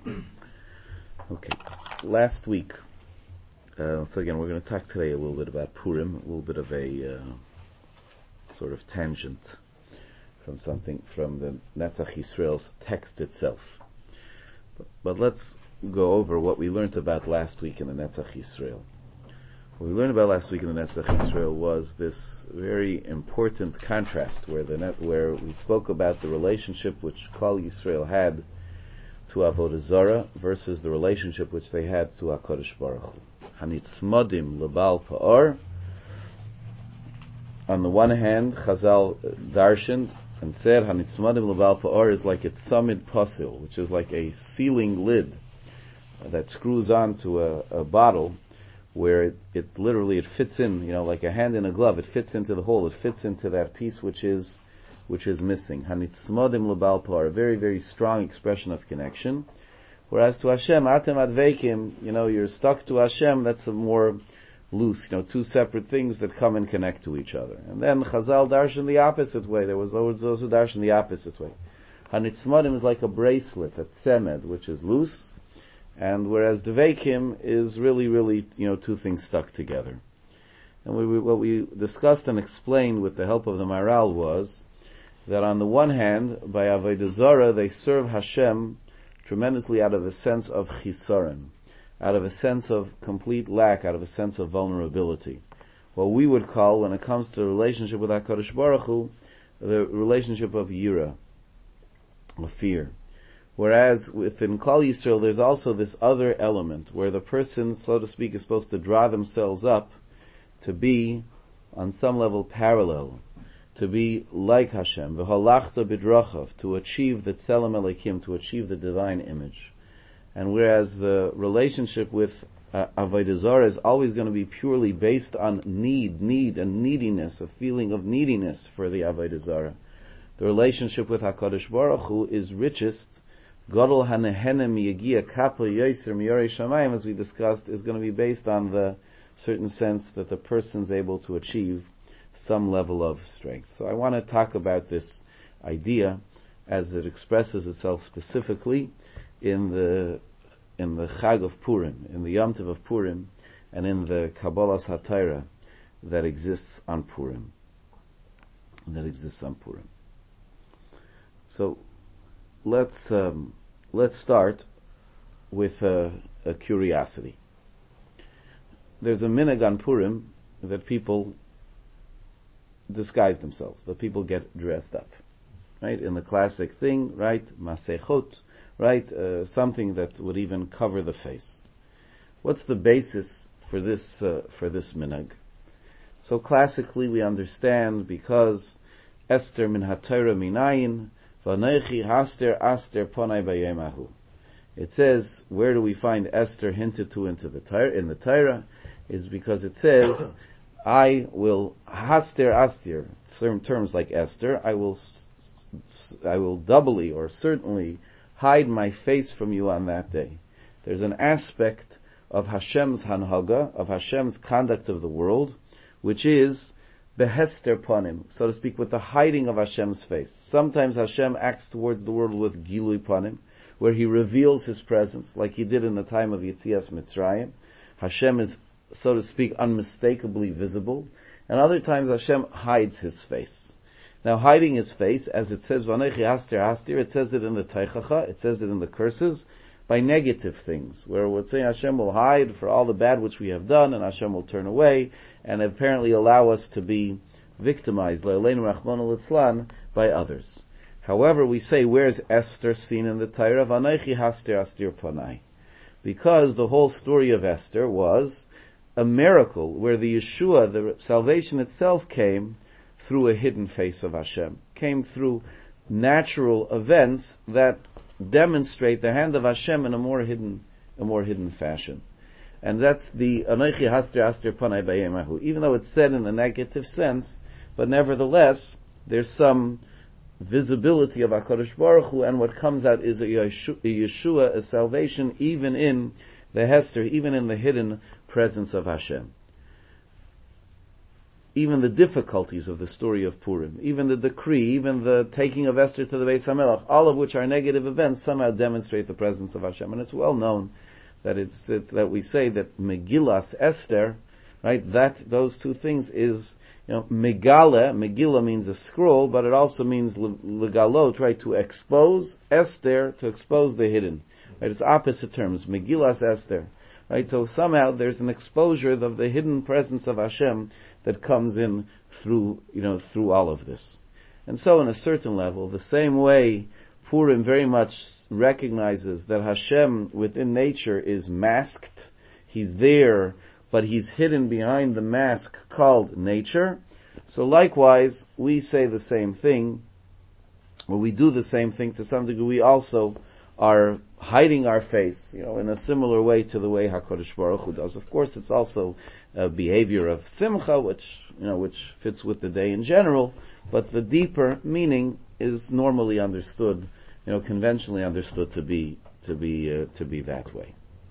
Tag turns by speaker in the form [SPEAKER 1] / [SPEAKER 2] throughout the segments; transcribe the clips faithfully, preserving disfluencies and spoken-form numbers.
[SPEAKER 1] Okay, last week, uh, so again we're going to talk today a little bit about Purim, a little bit of a uh, sort of tangent from something from the Netzach Yisrael's text itself. But, but let's go over what we learned about last week in the Netzach Yisrael. What we learned about last week in the Netzach Yisrael was this very important contrast where the net, where we spoke about the relationship which Klal Yisrael had to Avodah Zarah versus the relationship which they had to HaKadosh Baruch Hu. Hanitzmadim lebal pa'or. On the one hand, Chazal darshaned and said Hanitzmadim lebal pa'or is like a tzamid pasil, which is like a sealing lid that screws onto a, a bottle, where it, it literally it fits in, you know, like a hand in a glove. It fits into the hole. It fits into that piece which is which is missing. Hanitzmadim lebal pa'or, a very very strong expression of connection. Whereas to Hashem, atem adveikim, you know, you're stuck to Hashem. That's a more loose, you know, two separate things that come and connect to each other. And then Chazal darshan the opposite way. There was those who darshan the opposite way. Hanitzmadim is like a bracelet, a tzemed, which is loose. And whereas Dveikim is really, really, you know, two things stuck together. And we, we, what we discussed and explained with the help of the Maharal was that on the one hand, by Avodah Zarah, they serve Hashem tremendously out of a sense of chisaron, out of a sense of complete lack, out of a sense of vulnerability. What we would call, when it comes to the relationship with HaKadosh Baruch Hu, the relationship of yira, of fear. Whereas within Klal Yisrael, there's also this other element where the person, so to speak, is supposed to draw themselves up to be, on some level, parallel, to be like Hashem, v'halachta b'drachav, to achieve the tzelem elikim, to achieve the divine image. And whereas the relationship with uh, Avodah Zarah is always going to be purely based on need, need, and neediness, a feeling of neediness for the Avodah Zarah, the relationship with HaKadosh Baruch Hu is richest. Gadol hanehenem yegia kapa yoser miyarei shamayim, as we discussed, is going to be based on the certain sense that the person's able to achieve some level of strength. So I want to talk about this idea as it expresses itself specifically in the in the Chag of Purim, in the Yom Tov of Purim, and in the Kabbalas HaTorah that exists on Purim. That exists on Purim. So let's um, let's start with a, a curiosity. There's a minhag on Purim that people disguise themselves, that people get dressed up, right? In the classic thing, right? Masechot, right? Uh, something that would even cover the face. What's the basis for this uh, for this minhag? So classically, we understand because Esther min haTorah minayin v'anochi haster aster ponai bayemahu. It says, where do we find Esther hinted to into the Torah, in the Torah? Is because it says, I will haster astir, certain terms like Esther, I will I will doubly or certainly hide my face from you on that day. There's an aspect of Hashem's hanhaga, of Hashem's conduct of the world, which is behester panim, so to speak, with the hiding of Hashem's face. Sometimes Hashem acts towards the world with gilui panim, where He reveals His presence, like He did in the time of Yetzias Mitzrayim. Hashem is, so to speak, unmistakably visible, and other times Hashem hides His face. Now, hiding His face, as it says, Vanechi Haster Hastir, it says it in the Teichacha, it says it in the curses, by negative things, where we're saying Hashem will hide for all the bad which we have done, and Hashem will turn away, and apparently allow us to be victimized, Le'aleinu Rachmana Litzlan, by others. However, we say, where's Esther seen in the Torah? Vanechi Haster Hastir Panai. Because the whole story of Esther was a miracle where the Yeshua, the salvation itself, came through a hidden face of Hashem, came through natural events that demonstrate the hand of Hashem in a more hidden, a more hidden fashion. And that's the Anochi Haster Haster Panai Bayemahu. Even though it's said in a negative sense, but nevertheless, there's some visibility of HaKadosh Baruch Hu, and what comes out is a Yeshua, a salvation, even in the Hester, even in the hidden presence of Hashem. even the difficulties of the story of Purim, even the decree, even the taking of Esther to the Beis HaMelech, all of which are negative events, somehow demonstrate the presence of Hashem. And it's well known that it's, it's that we say that Megillas Esther, right, that those two things is, you know, Megale, Megillah means a scroll, but it also means legalot, right, to expose, Esther, to expose the hidden. Right, it's opposite terms, Megillas Esther. Right, so somehow there's an exposure of the hidden presence of Hashem that comes in through, you know, through all of this. And so in a certain level, the same way Purim very much recognizes that Hashem within nature is masked, He's there, but He's hidden behind the mask called nature. So likewise, we say the same thing, or we do the same thing to some degree. We also are hiding our face, you know, in a similar way to the way HaKadosh Baruch Hu does. Of course, it's also a behavior of simcha, which, you know, which fits with the day in general, but the deeper meaning is normally understood, you know, conventionally understood to be to be uh, to be that way.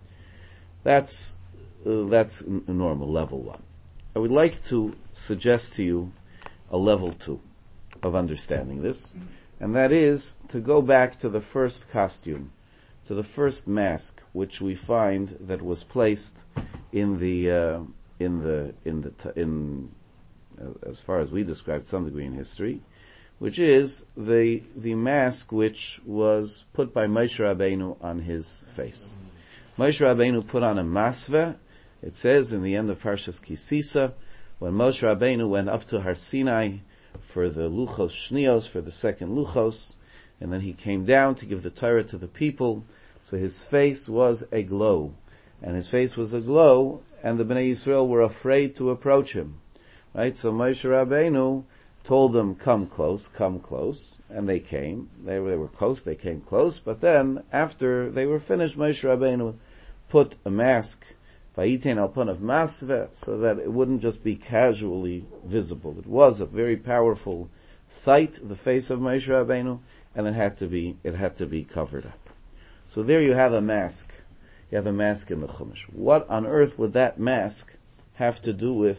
[SPEAKER 1] That's uh, that's a normal level one. I would like to suggest to you a level two of understanding this, and that is to go back to the first costume, to the first mask, which we find that was placed in the uh, in the in the t- in uh, as far as we described to some degree in history, which is the the mask which was put by Moshe Rabbeinu on his face. Moshe Rabbeinu put on a masveh. It says in the end of Parshas Kisisa, when Moshe Rabbeinu went up to Har Sinai for the Luchos Shnios, for the second Luchos, and then he came down to give the Torah to the people, so his face was aglow. And his face was aglow, and the Bnei Yisrael were afraid to approach him. Right? So Moshe Rabbeinu told them, come close, come close, and they came. They were, they were close, they came close, but then, after they were finished, Moshe Rabbeinu put a mask, Vayitain al panav masveh, so that it wouldn't just be casually visible. It was a very powerful sight, the face of Moshe Rabbeinu, and it had to be it had to be covered up. So there you have a mask. You have a mask in the Chumash. What on earth would that mask have to do with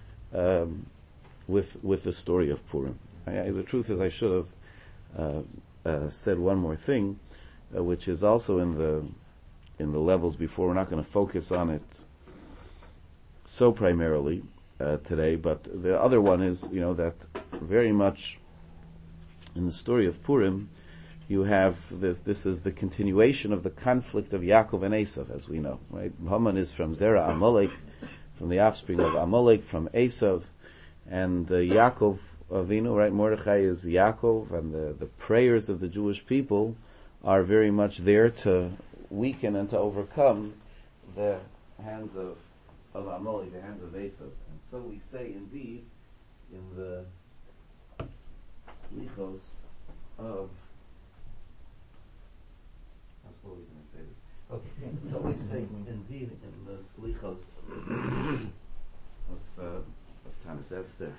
[SPEAKER 1] um, with with the story of Purim? I, I, the truth is, I should have uh, uh, said one more thing, uh, which is also in the in the levels before. We're not going to focus on it so primarily uh, today, but the other one is, you know, that very much in the story of Purim, you have this. This is the continuation of the conflict of Yaakov and Esav, as we know. Right? Haman is from Zera Amalek, from the offspring of Amalek, from Esav, and uh, Yaakov Avinu, right? Mordechai is Yaakov, and the, the prayers of the Jewish people are very much there to weaken and to overcome the hands of, of Amalek, the hands of Esav. And so we say, indeed, in the Slichos of, how slowly can I say this? Okay, so we say, indeed, in the Slichos of, uh, of Tanis Esther,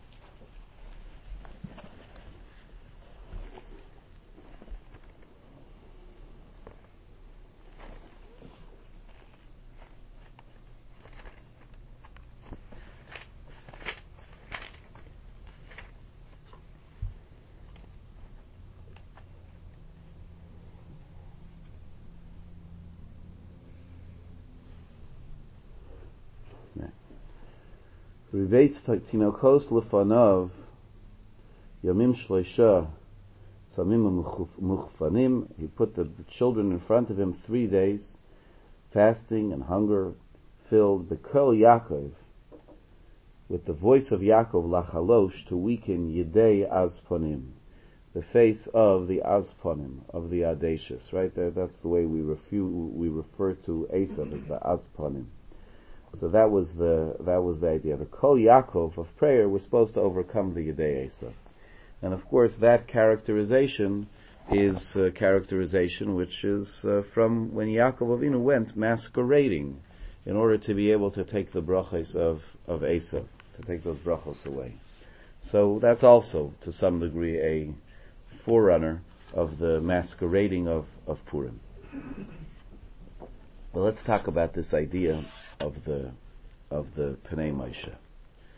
[SPEAKER 1] Rivetz Tinokos Lefanav Yamim Shloisha Samim Muchfanim. He put the children in front of him three days, fasting and hunger filled. Bekol Yaakov, with the voice of Yaakov, Lachalosh, to weaken Yedei Azponim, the face of the Azponim, of the audacious. Right there, that's the way we refu- we refer to Esav as the Azponim. So that was the that was the idea. The Kol Yaakov of prayer was supposed to overcome the Yedei Esav, and of course that characterization is a characterization which is uh, from when Yaakov Avinu went masquerading in order to be able to take the brachos of of Esav, to take those brachos away. So that's also to some degree a forerunner of the masquerading of of Purim. Well, let's talk about this idea of the of the Pnei Moshe.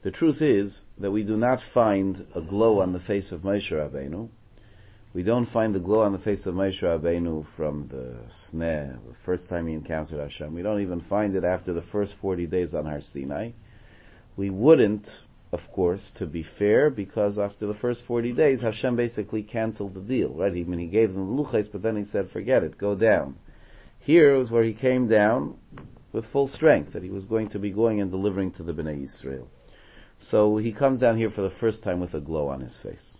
[SPEAKER 1] The truth is that we do not find a glow on the face of Moshe Rabbeinu. We don't find the glow on the face of Moshe Rabbeinu from the sneh, the first time he encountered Hashem. We don't even find it after the first forty days on Har Sinai. We wouldn't, of course, to be fair, because after the first forty days, Hashem basically canceled the deal, right? I mean, he gave them the luchos, but then he said, forget it, go down. Here was where he came down with full strength, that he was going to be going and delivering to the Bnei Yisrael. So he comes down here for the first time with a glow on his face.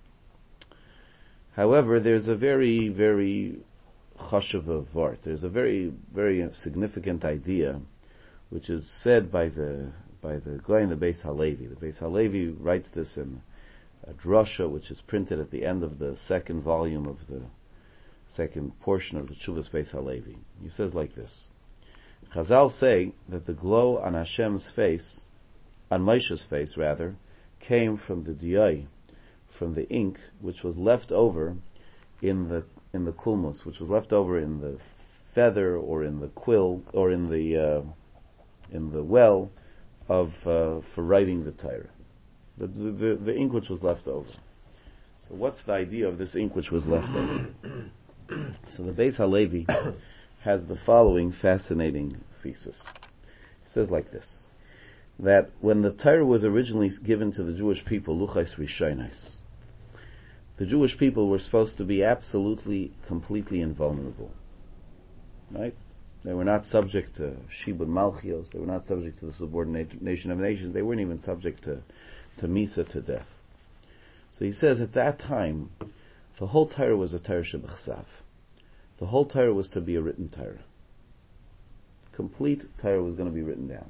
[SPEAKER 1] However, there's a very, very chashuv vart. There's a very, very significant idea, which is said by the by the guy in the Beis Halevi. The Beis Halevi writes this in a drasha, which is printed at the end of the second volume of the second portion of the Tshuvas Beis Halevi. He says like this: Chazal say that the glow on Hashem's face, on Moshe's face rather, came from the diyai, from the ink which was left over in the in the kulmus, which was left over in the feather or in the quill or in the uh, in the well of uh, for writing the Torah. The, the the ink which was left over. So what's the idea of this ink which was left over? So the Beis Halevi has the following fascinating thesis. He says like this: that when the Torah was originally given to the Jewish people, luchos rishonos, the Jewish people were supposed to be absolutely, completely invulnerable. Right? They were not subject to Shibud Malchios, they were not subject to the subordination of nations, they weren't even subject to, to Misa, to death. So he says at that time, the whole Torah was a Torah shebechsav. The whole Torah was to be a written Torah. Complete Torah was going to be written down.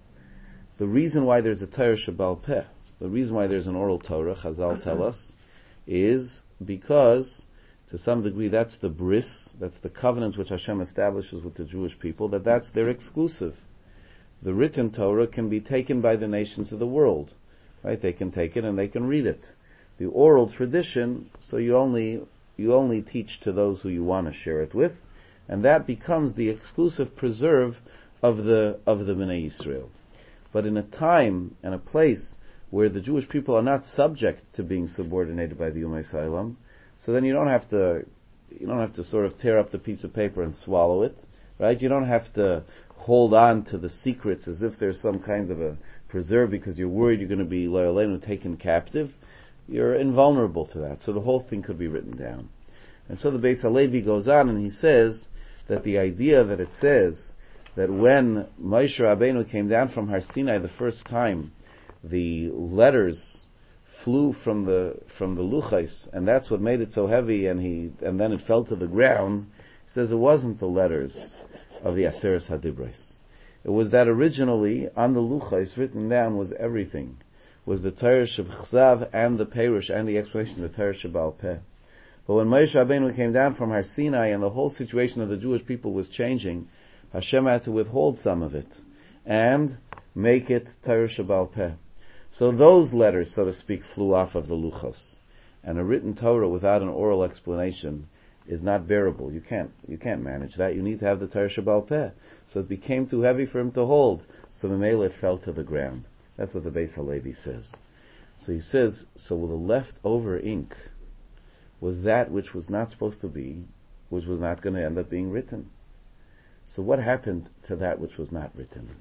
[SPEAKER 1] The reason why there's a Torah shebal peh, the reason why there's an oral Torah, Chazal tell us, is because, to some degree, that's the bris, that's the covenant which Hashem establishes with the Jewish people, that that's their exclusive. The written Torah can be taken by the nations of the world, right? They can take it and they can read it. The oral tradition, so you only you only teach to those who you want to share it with, and that becomes the exclusive preserve of the of the Bnei Yisrael. But in a time and a place where the Jewish people are not subject to being subordinated by the Ummei Sailam, so then you don't have to, you don't have to sort of tear up the piece of paper and swallow it, right? You don't have to hold on to the secrets as if there's some kind of a preserve because you're worried you're going to be loyalenu taken captive. You're invulnerable to that, so the whole thing could be written down. And so the Beis Halevi goes on and he says that the idea that it says that when Moshe Rabbeinu came down from Har Sinai the first time, the letters flew from the from the luchos, and that's what made it so heavy, and he and then it fell to the ground. He says it wasn't the letters of the Aseres HaDibros. It was that originally on the luchos written down was everything, was the Torah Shebchzav and the Perush and the explanation of the Torah Shebal Peh. But when Moshe Rabbeinu came down from Har Sinai and the whole situation of the Jewish people was changing, Hashem had to withhold some of it and make it Torah Shebal Peh. So those letters, so to speak, flew off of the luchos, and a written Torah without an oral explanation is not bearable. You can't, you can't manage that. You need to have the Torah Shebal Peh. So it became too heavy for him to hold. So Memele it fell to the ground. That's what the Beis Halevi says. So he says, so the leftover ink was that which was not supposed to be, which was not going to end up being written. So what happened to that which was not written?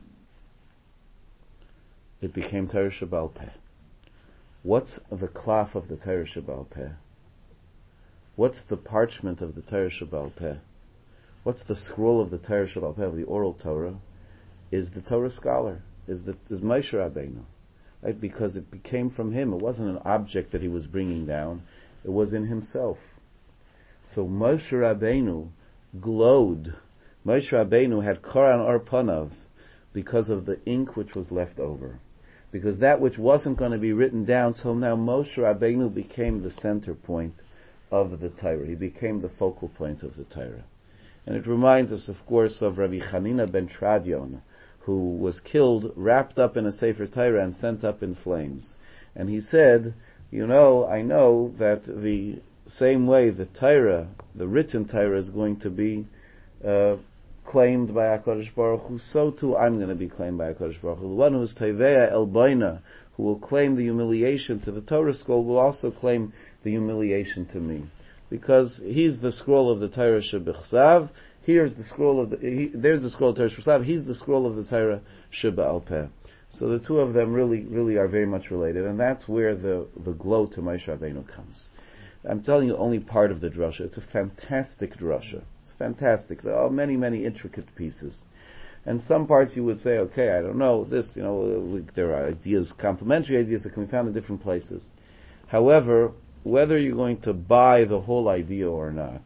[SPEAKER 1] It became Torah Shebal Peh. What's the cloth of the Torah Shebal Peh? What's the parchment of the Torah Shebal Peh? What's the scroll of the Torah Shebal Peh, of the oral Torah? Is the Torah scholar, is the is Moshe Rabbeinu, right? Because it became from him. It wasn't an object that he was bringing down. It was in himself. So Moshe Rabbeinu glowed. Moshe Rabbeinu had Koran Or Panav because of the ink which was left over. Because that which wasn't going to be written down, so now Moshe Rabbeinu became the center point of the Torah. He became the focal point of the Torah. And it reminds us, of course, of Rabbi Chanina ben Tradion, who was killed, wrapped up in a Sefer Torah and sent up in flames. And he said, you know, I know that the same way the Torah, the written Torah, is going to be uh, claimed by HaKadosh Baruch Hu, so too I'm going to be claimed by HaKadosh Baruch Hu. The one who is Tevea El Boina, who will claim the humiliation to the Torah scroll, will also claim the humiliation to me. Because he's the scroll of the Torah Shebichsav, here's the scroll of the, he, there's the scroll of the Torah Shebichsav, he's the scroll of the Torah Sheba'al Peh. So the two of them really, really are very much related, and that's where the, the glow to Moshe Rabbeinu comes. I'm telling you only part of the drasha. It's a fantastic drasha. It's fantastic. There are many, many intricate pieces. And some parts you would say, okay, I don't know, this, you know, there are ideas, complementary ideas that can be found in different places. However, whether you're going to buy the whole idea or not,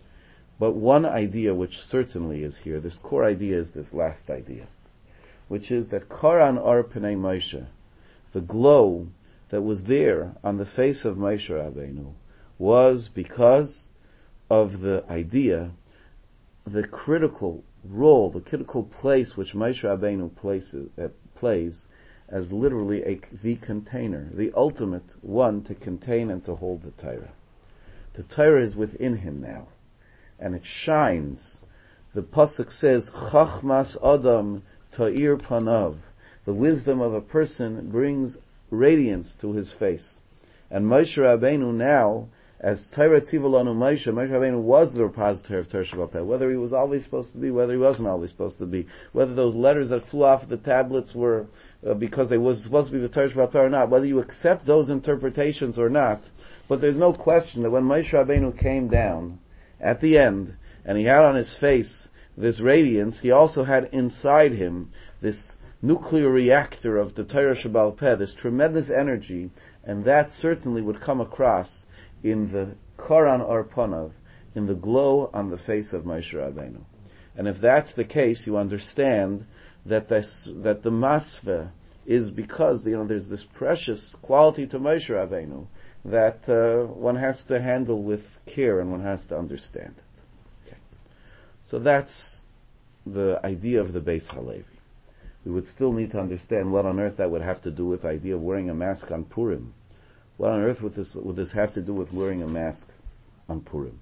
[SPEAKER 1] but one idea which certainly is here, this core idea is this last idea, which is that Karan Ar Pnei Moshe, the glow that was there on the face of Moshe Rabbeinu, was because of the idea, the critical role, the critical place which Moshe Rabbeinu places, uh, plays as literally a, the container, the ultimate one to contain and to hold the Torah. The Torah is within him now, and it shines. The pasuk says, Chachmas Adam Ta'ir Panav. The wisdom of a person brings radiance to his face. And Moshe Rabbeinu now, as Torah Tzivalanu Moshe, Moshe Rabbeinu was the repository of Torah Sheba'al Peh, whether he was always supposed to be, whether he wasn't always supposed to be, whether those letters that flew off the tablets were uh, because they was supposed to be the Torah Sheba'al Peh or not, whether you accept those interpretations or not, but there's no question that when Moshe Rabbeinu came down at the end, and he had on his face this radiance, he also had inside him this nuclear reactor of the Torah Sheba'al Peh, this tremendous energy, and that certainly would come across in the Karan Ar Panav, in the glow on the face of Moshe Rabbeinu. And if that's the case, you understand that this, that the Masveh is because, you know, there's this precious quality to Moshe Rabbeinu that uh, one has to handle with care and one has to understand it. Okay. So that's the idea of the Beis Halevi. We would still need to understand what on earth that would have to do with the idea of wearing a mask on Purim. What on earth would this, would this have to do with wearing a mask on Purim?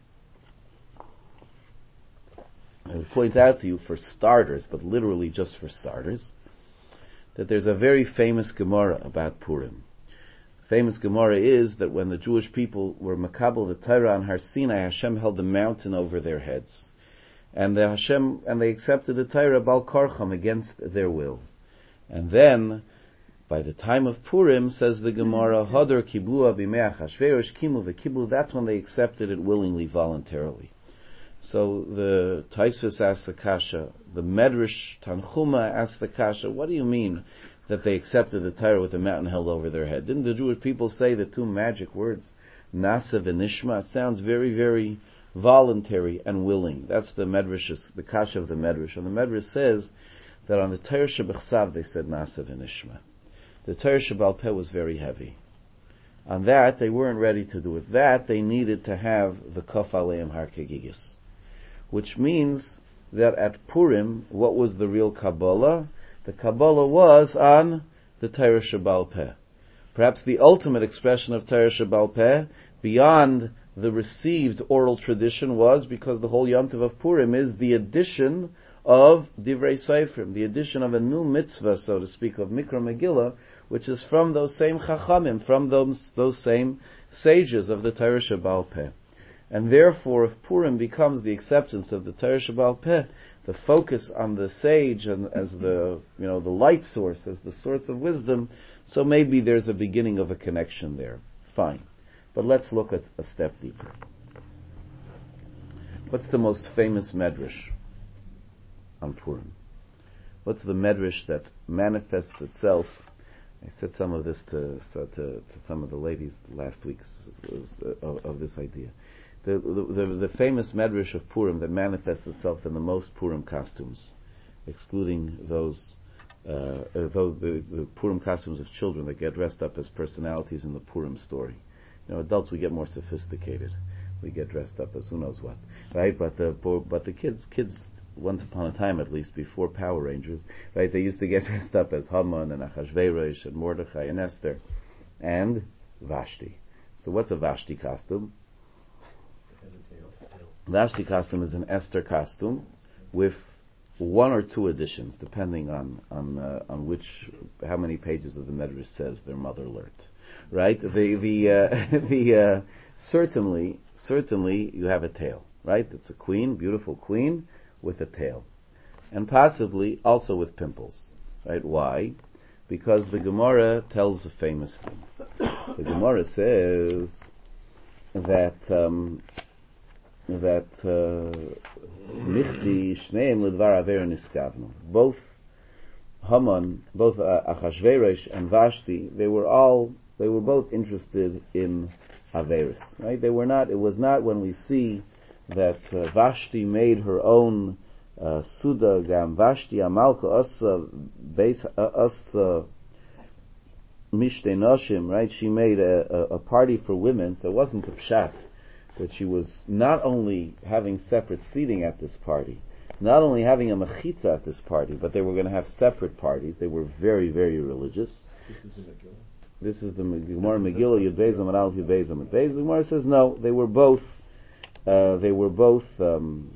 [SPEAKER 1] I would point out to you, for starters, but literally just for starters, that there's a very famous Gemara about Purim. The famous Gemara is that when the Jewish people were makabel the Torah on Har Sinai, Hashem held the mountain over their heads. And the Hashem, and they accepted the Torah Bal Karcham against their will. And then, by the time of Purim, says the Gemara, Hadar Kiblua B'mei Achashverosh Kimu V'Kiblu, that's when they accepted it willingly, voluntarily. So the Taisvis asks the Kasha, the Medrash Tanchuma asks the Kasha, what do you mean that they accepted the Torah with the mountain held over their head? Didn't the Jewish people say the two magic words, Nasav and Nishma? It sounds very, very voluntary and willing. That's the Medrash, the Kasha of the Medrash. And the Medrash says that on the Torah Shebichsav they said Nasav and Nishma. The Torah Sheba'al Peh was very heavy. On that, they weren't ready to do it. That, they needed to have the Kaf Aleim Har Kegigis. Which means that at Purim, what was the real Kabbalah? The Kabbalah was on the Torah Sheba'al Peh. Perhaps the ultimate expression of Torah Sheba'al Peh, beyond the received oral tradition, was because the whole Yom Tov of Purim is the addition of Divrei Seifrim, the addition of a new mitzvah, so to speak, of Mikra Megillah, which is from those same Chachamim, from those those same sages of the Torah Sheba'al Peh. And therefore, if Purim becomes the acceptance of the Torah Sheba'al Peh, the focus on the sage and as the, you know, the light source, as the source of wisdom, so maybe there's a beginning of a connection there. Fine. But let's look at a step deeper. What's the most famous medrash on Purim? What's the medrash that manifests itself? I said some of this to so to, to some of the ladies last week was, uh, of, of this idea. The, the, the, the famous medrash of Purim that manifests itself in the most Purim costumes, excluding those uh, uh, those the, the Purim costumes of children that get dressed up as personalities in the Purim story. You know, adults we get more sophisticated. We get dressed up as who knows what, right? But the but the kids kids once upon a time, at least before Power Rangers, right? They used to get dressed up as Haman and Achashverosh and Mordechai and Esther and Vashti. So what's a Vashti costume? Vashti costume is an Esther costume with one or two editions, depending on on uh, on which how many pages of the Medrash says their mother learned. Right? The the uh, the uh, certainly certainly you have a tail. Right? It's a queen, beautiful queen with a tail, and possibly also with pimples. Right? Why? Because the Gemara tells a famous thing. The Gemara says that um, that Michdi Shneim Lidvar Aver Niskavnu. Both Haman, both uh, Achashverosh and Vashti, they were all they were both interested in Averis. Right? They were not. It was not when we see that uh, Vashti made her own. Uh, Suda Gam Vashti Amalka Asa Beis Asa Mishte Noshim, right? She made a, a, a party for women, so it wasn't the pshat that she was not only having separate seating at this party, not only having a mechitza at this party, but they were going to have separate parties. They were very, very religious. This is the Megillah. This is the Gemara Megillah Yud Beis Amud Aleph Yud Beis Amud Beis. The Gemara says no. They were both. Uh, they were both. Um,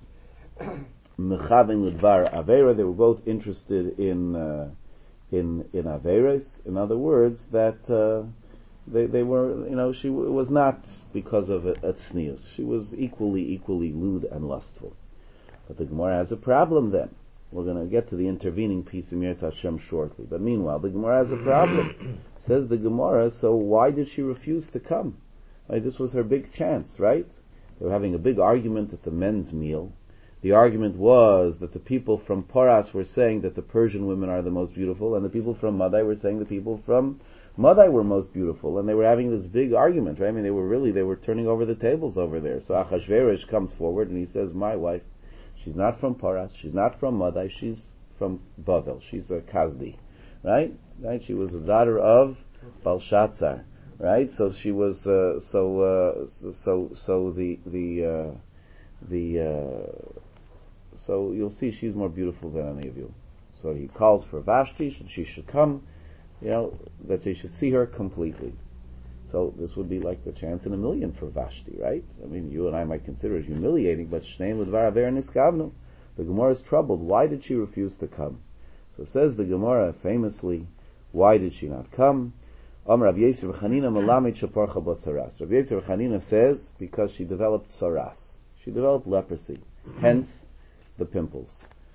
[SPEAKER 1] Mechavin Lidvar Avera, they were both interested in uh, in in Averes. In other words, that uh, they they were, you know, she w- was not because of a, a tznius. She was equally equally lewd and lustful. But the Gemara has a problem. Then we're going to get to the intervening piece in Yirtzeh Hashem shortly. But meanwhile, the Gemara has a problem. Says the Gemara. So why did she refuse to come? Right, this was her big chance, right? They were having a big argument at the men's meal. The argument was that the people from Paras were saying that the Persian women are the most beautiful, and the people from Madai were saying the people from Madai were most beautiful, and they were having this big argument, right? I mean, they were really, they were turning over the tables over there. So Achashverosh comes forward and he says, my wife, she's not from Paras, she's not from Madai, she's from Bavel, she's a Kazdi, right? Right? She was a daughter of Belshazzar, right? So she was, uh, so, uh, so, so the, the, uh, the, uh, So you'll see she's more beautiful than any of you. So he calls for Vashti, and she should come, you know, that they should see her completely. So this would be like the chance in a million for Vashti, right? I mean, you and I might consider it humiliating, but Shneim Lidvar Aver Niskavnu. The Gemara is troubled. Why did she refuse to come? So says the Gemara famously, why did she not come? Amar Rav Yosef Chanina Melamed Shaparcha Bot Saras. Rav Yosef Chanina says because she developed saras. She developed leprosy. Hence, the pimples.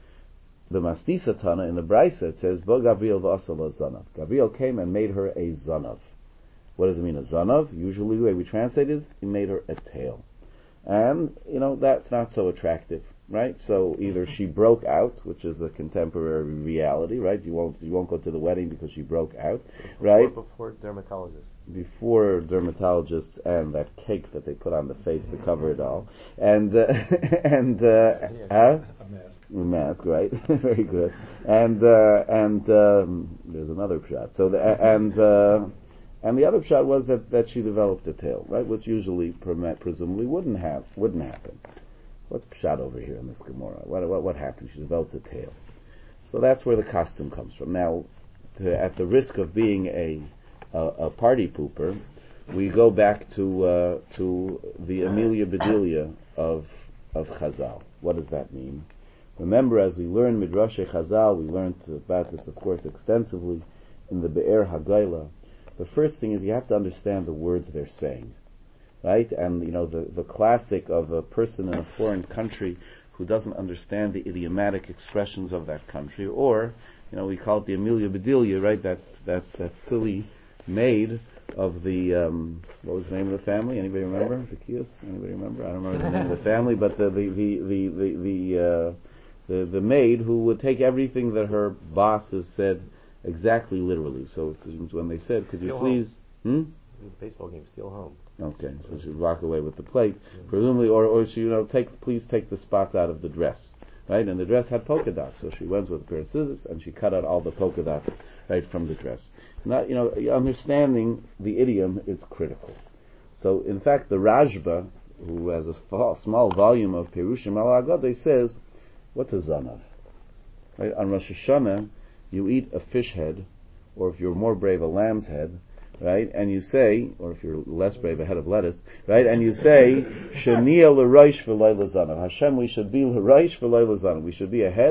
[SPEAKER 1] The Masnisa Tana in the Brisa it says, Bo Gabriel v'asala zanav. Gabriel came and made her a zanav. What does it mean, a zanav? Usually the way we translate is, he made her a tail. And, you know, that's not so attractive, right? So either she broke out, which is a contemporary reality, right? You won't you won't go to the wedding because she broke out, before, right? Before dermatologist. Before dermatologists and that cake that they put on the face to cover it all, and uh, and uh, huh? a mask, a mask, right? Very good. And uh, and um, there's another shot. So the, and uh, and the other shot was that, that she developed a tail, right? Which usually presumably wouldn't have wouldn't happen. What's pshat over here in this Gemara? What what what happened? She developed a tail. So that's where the costume comes from. Now, to, at the risk of being a A, a party pooper, we go back to uh, to the Amelia Bedelia of of Chazal. What does that mean? Remember, as we learn Midrashe Chazal, we learned about this, of course, extensively in the Be'er Hagayla. The first thing is you have to understand the words they're saying, right? And you know the the classic of a person in a foreign country who doesn't understand the idiomatic expressions of that country, or you know we call it the Amelia Bedelia, right? That that that silly maid of the um, what was the name of the family? Anybody remember? The Kios? Anybody remember? I don't remember the name of the family, but the the the the the the, uh, the the maid who would take everything that her bosses said exactly literally. So when they said, "Could you please?" Hmm?
[SPEAKER 2] Baseball game, steal home.
[SPEAKER 1] Okay, so she'd walk away with the plate, yeah. presumably, or or she you know take please take the spots out of the dress, right? And the dress had polka dots, so she went with a pair of scissors and she cut out all the polka dots right from the dress. Not, you know, understanding the idiom is critical. So, in fact, the Rashba, who has a small volume of Perushim al Agadeh, says, what's a zanav? Right? On Rosh Hashanah, you eat a fish head, or if you're more brave, a lamb's head, right? And you say, or if you're less brave, a head of lettuce, right? And you say, Shania l'roish v'loy l'zanav. Hashem, we should be l'roish v'loy l'zanav. We should be a head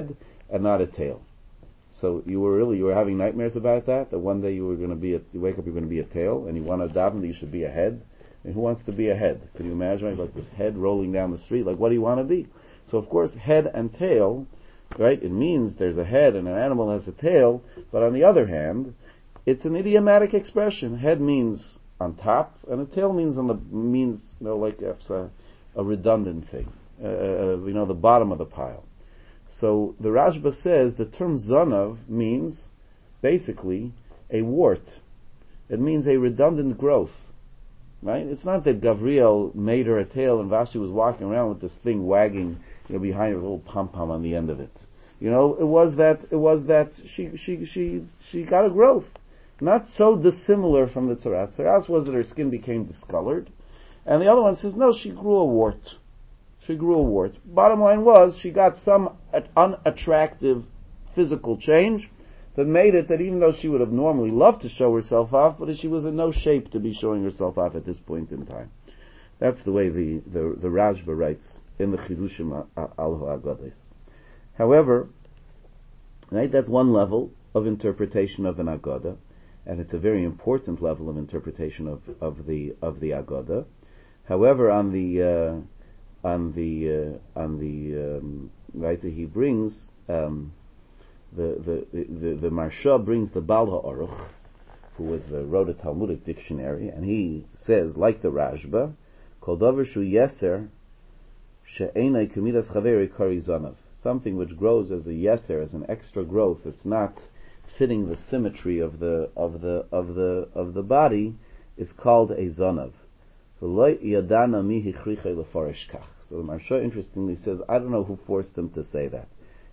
[SPEAKER 1] and not a tail. So you were really, you were having nightmares about that, that one day you were going to be, a, you wake up, you're going to be a tail, and you want to daven that you should be a head. And who wants to be a head? Can you imagine, like this head rolling down the street? Like, what do you want to be? So of course, head and tail, right? It means there's a head and an animal has a tail, but on the other hand, it's an idiomatic expression. Head means on top, and a tail means on the means, you know, like it's a, a redundant thing, uh, you know, the bottom of the pile. So the Rashba says the term zonav means basically a wart. It means a redundant growth, right? It's not that Gavriel made her a tail and Vashti was walking around with this thing wagging, you know, behind her, a little pom pom on the end of it. You know, it was that it was that she she she she got a growth. Not so dissimilar from the tzaras. Tzaras was that her skin became discolored. And the other one says, no, she grew a wart. She grew a wart. Bottom line was, she got some unattractive physical change that made it that even though she would have normally loved to show herself off, but she was in no shape to be showing herself off at this point in time. That's the way the, the, the Rashba writes in the Chirushim al Ha'agados. However, right, that's one level of interpretation of an Agada. And it's a very important level of interpretation of, of the of the Agada. However, on the uh, on the uh, on the um, right, he brings um, the, the the the Marsha brings the Baal HaOruch, who was uh, wrote a Talmudic dictionary, and he says, like the Rashba, Kol davar shu yeser she'enai kamidas chaveri kari zanav. Something which grows as a yeser, as an extra growth, it's not fitting the symmetry of the of the of the of the body, is called a zonav. So the Marsha interestingly says, I don't know who forced him to say that.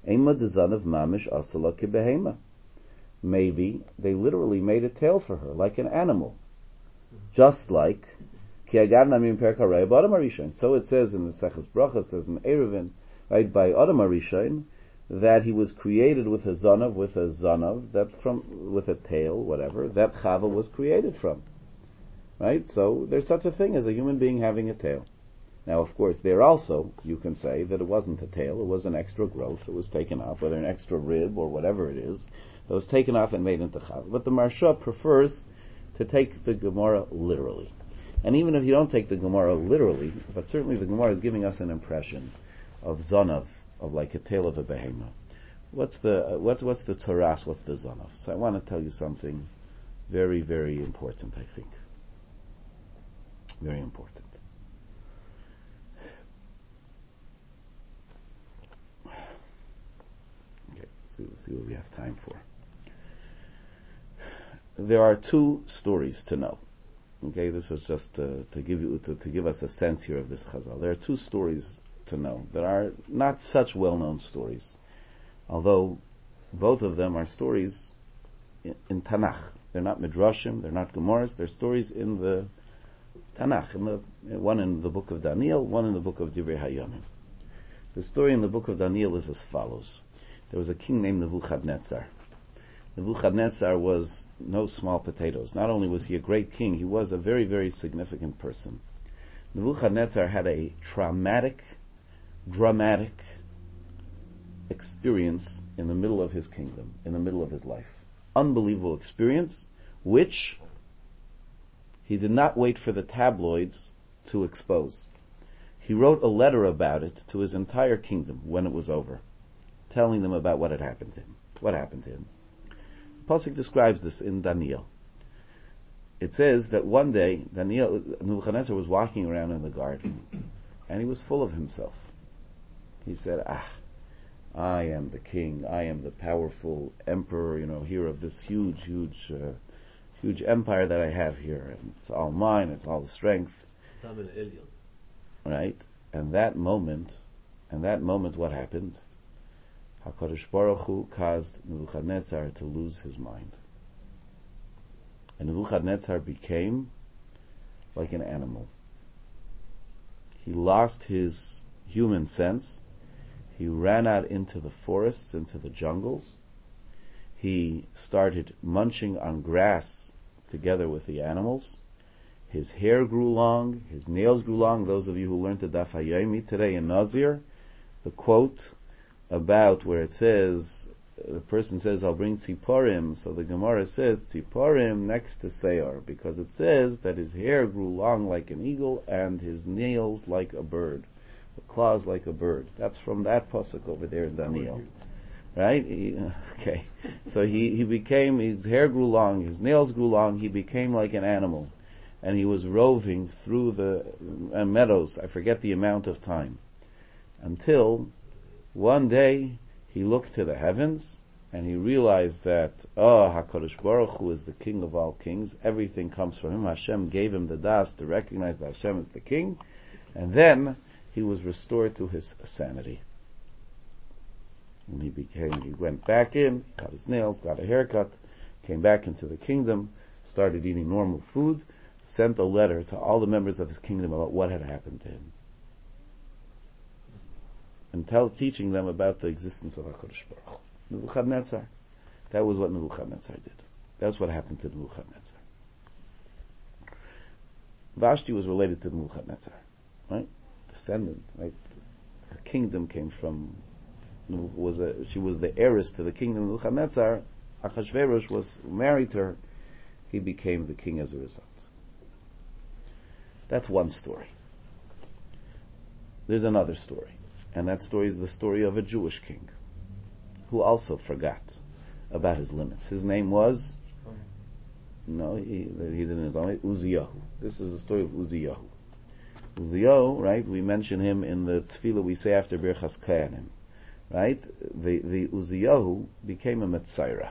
[SPEAKER 1] Maybe they literally made a tail for her, like an animal, just like so it says in the Seches Brachas, says in Eruvin, right, by Adam Arishain, that he was created with a zonav, with a zonav, that from, with a tail, whatever, that Chava was created from. Right? So there's such a thing as a human being having a tail. Now, of course, there also, you can say that it wasn't a tail, it was an extra growth, it was taken off, whether an extra rib or whatever it is, that was taken off and made into Chava. But the Marsha prefers to take the Gemara literally. And even if you don't take the Gemara literally, but certainly the Gemara is giving us an impression of zonav, of like a tail of a behemoth. What's the uh, what's what's the tzaras? What's the zonav? So I want to tell you something very, very important. I think very important. Okay, so let's see what we have time for. There are two stories to know. Okay, this is just uh, to give you to, to give us a sense here of this chazal. There are two stories to know that are not such well-known stories, although both of them are stories in, in Tanakh. They're not midrashim, they're not gemaras, they're stories in the Tanakh. In the, one in the book of Daniel, one in the book of Divrei Hayamim. The story in the book of Daniel is as follows: there was a king named Nebuchadnezzar. Nebuchadnezzar was no small potatoes. Not only was he a great king, he was a very, very significant person. Nebuchadnezzar had a traumatic, dramatic experience in the middle of his kingdom, in the middle of his life. Unbelievable experience, which he did not wait for the tabloids to expose. He wrote a letter about it to his entire kingdom when it was over, telling them about what had happened to him. What happened to him? Pasuk describes this in Daniel. It says that one day Daniel, Nebuchadnezzar was walking around in the garden, and he was full of himself. He said, "Ah, I am the king. I am the powerful emperor. You know, here of this huge, huge, uh, huge empire that I have here, and it's all mine. It's all the strength." Right? And that moment, and that moment, what happened? HaKadosh Baruch Hu caused Nebuchadnezzar to lose his mind. And Nebuchadnezzar became like an animal. He lost his human sense. He ran out into the forests, into the jungles. He started munching on grass together with the animals. His hair grew long, his nails grew long. Those of you who learned the Daf Hayomi today in Nazir, the quote about where it says, the person says, I'll bring tziporim, so the Gemara says, tziporim next to Seir, because it says that his hair grew long like an eagle, and his nails like a bird, the claws like a bird. That's from that pasuk over there in Daniel. Right? He, okay. So he, he became, his hair grew long, his nails grew long, he became like an animal. And he was roving through the uh, meadows, I forget the amount of time, until one day he looked to the heavens and he realized that, oh, HaKadosh Baruch Hu is the king of all kings, everything comes from him. Hashem gave him the das to recognize that Hashem is the king, and then he was restored to his sanity. And he became, he went back in, got his nails, got a haircut, came back into the kingdom, started eating normal food, sent a letter to all the members of his kingdom about what had happened to him, and tell, teaching them about the existence of HaKadosh Baruch Hu. Nebuchadnezzar. That was what Nebuchadnezzar did. That's what happened to Nebuchadnezzar. Vashti was related to Nebuchadnezzar, right? Descendant, right? Her kingdom came from, was a, she was the heiress to the kingdom of Nebuchadnezzar. Achashverosh was married to her. He became the king as a result. That's one story. There's another story, and that story is the story of a Jewish king who also forgot about his limits. His name was, no, he, he didn't his own, Uziyahu. This is the story of Uziyahu. Uziyahu, right, we mention him in the tefillah we say after Birchas Kohanim, right? The, the Uziyahu became a Metzaira.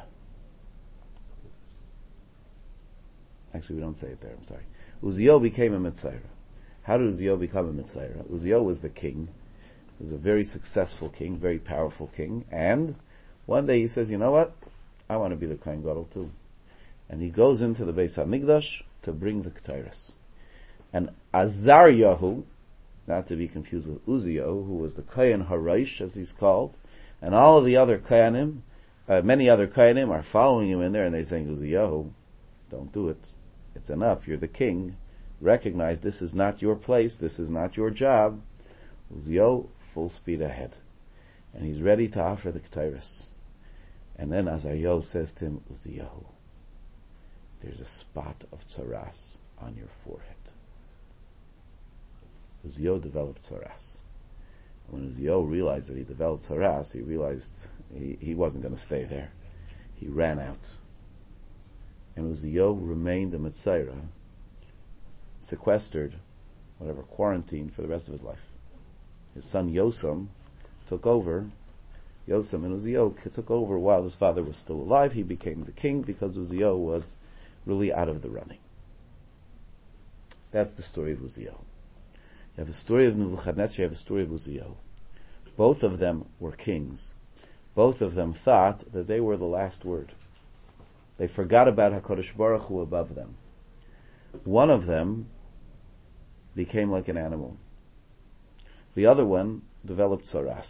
[SPEAKER 1] Actually, we don't say it there, I'm sorry. Uziyahu became a Metzaira. How did Uziyahu become a Metzaira? Uziyahu was the king. He was a very successful king, very powerful king, and one day he says, you know what? I want to be the Kohen Gadol too. And he goes into the Beis HaMikdash to bring the Ketores. And Azaryahu, not to be confused with Uziyahu, who was the Kohen Haraish, as he's called, and all of the other Kohanim, uh, many other Kohanim are following him in there, and they're saying, Uziyahu, don't do it. It's enough. You're the king. Recognize this is not your place. This is not your job. Uziyahu, full speed ahead. And he's ready to offer the Ketores. And then Azaryahu says to him, Uziyahu, there's a spot of tzaras on your forehead. Uziyahu developed tzaras. When Uziyahu realized that he developed tzaras, he realized he, he wasn't going to stay there. He ran out. And Uziyahu remained a Metzaira, sequestered, whatever, quarantined for the rest of his life. His son Yosam took over. Yosam and Uziyahu took over while his father was still alive. He became the king because Uziyahu was really out of the running. That's the story of Uziyahu. You have a story of Nebuchadnezzar, you have a story of Uziyahu. Both of them were kings. Both of them thought that they were the last word. They forgot about HaKadosh Baruch Hu above them. One of them became like an animal. The other one developed tzaras.